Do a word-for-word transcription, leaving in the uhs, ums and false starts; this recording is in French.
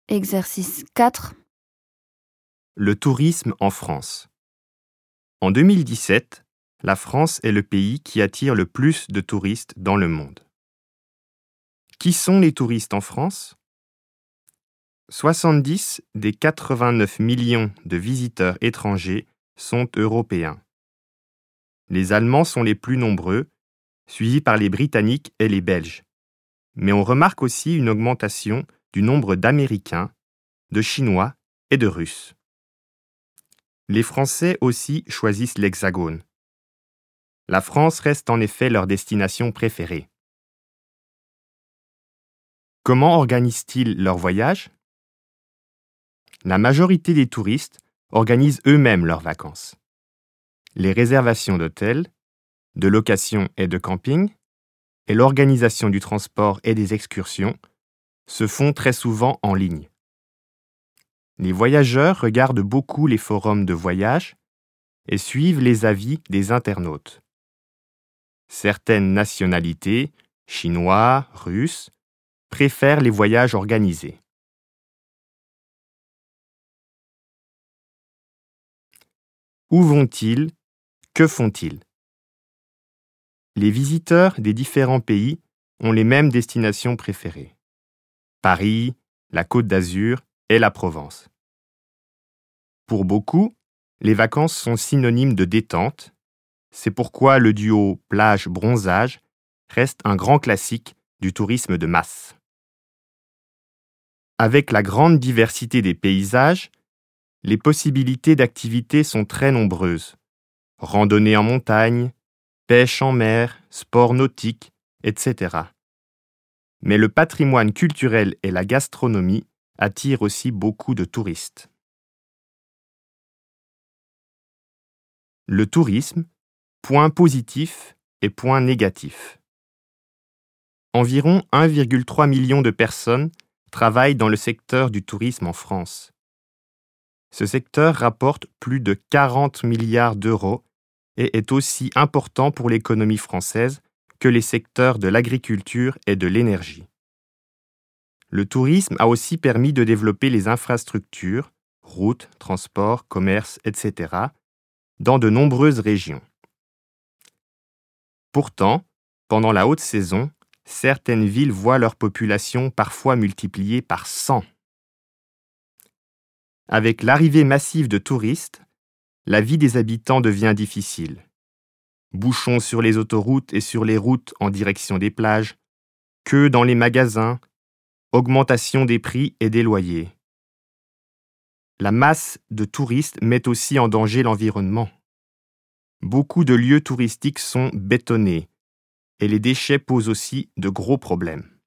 Exercice quatre. Le tourisme en France. En deux mille dix-sept, la France est le pays qui attire le plus de touristes dans le monde. Qui sont les touristes en France ? soixante-dix des quatre-vingt-neuf millions de visiteurs étrangers sont européens. Les Allemands sont les plus nombreux, suivis par les Britanniques et les Belges. Mais on remarque aussi une augmentation du nombre d'Américains, de Chinois et de Russes. Les Français aussi choisissent l'Hexagone. La France reste en effet leur destination préférée. Comment organisent-ils leurs voyages ? La majorité des touristes organisent eux-mêmes leurs vacances. Les réservations d'hôtels, de location et de camping, et l'organisation du transport et des excursions se font très souvent en ligne. Les voyageurs regardent beaucoup les forums de voyage et suivent les avis des internautes. Certaines nationalités, chinois, russes, préfèrent les voyages organisés. Où vont-ils ? Que font-ils ? Les visiteurs des différents pays ont les mêmes destinations préférées. Paris, la Côte d'Azur et la Provence. Pour beaucoup, les vacances sont synonymes de détente. C'est pourquoi le duo plage-bronzage reste un grand classique du tourisme de masse. Avec la grande diversité des paysages, les possibilités d'activités sont très nombreuses. Randonnée en montagne, pêche en mer, sport nautique, et cetera. Mais le patrimoine culturel et la gastronomie attirent aussi beaucoup de touristes. Le tourisme, point positif et point négatif. Environ un virgule trois million de personnes travaillent dans le secteur du tourisme en France. Ce secteur rapporte plus de quarante milliards d'euros et est aussi important pour l'économie française que les secteurs de l'agriculture et de l'énergie. Le tourisme a aussi permis de développer les infrastructures, routes, transports, commerces, et cetera, dans de nombreuses régions. Pourtant, pendant la haute saison, certaines villes voient leur population parfois multipliée par cent. Avec l'arrivée massive de touristes, la vie des habitants devient difficile. Bouchons sur les autoroutes et sur les routes en direction des plages, queues dans les magasins, augmentation des prix et des loyers. La masse de touristes met aussi en danger l'environnement. Beaucoup de lieux touristiques sont bétonnés et les déchets posent aussi de gros problèmes.